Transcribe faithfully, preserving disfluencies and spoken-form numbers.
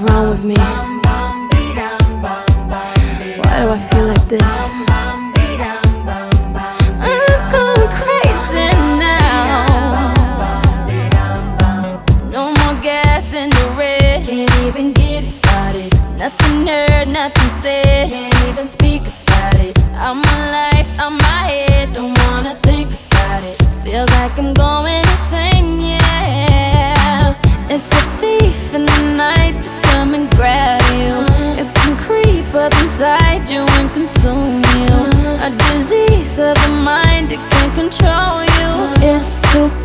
wrong with me? Why do I feel like this? I'm going crazy now. No more gas in the red. Can't even get it started. Nothing heard, nothing said. Can't even speak about it. I'm alive, I'm my head. Don't wanna think about it. Feels like I'm going insane, yeah. It's a thief in the night to come and grab you. It can creep up inside you and consume you. A disease of the mind, it can control you. It's too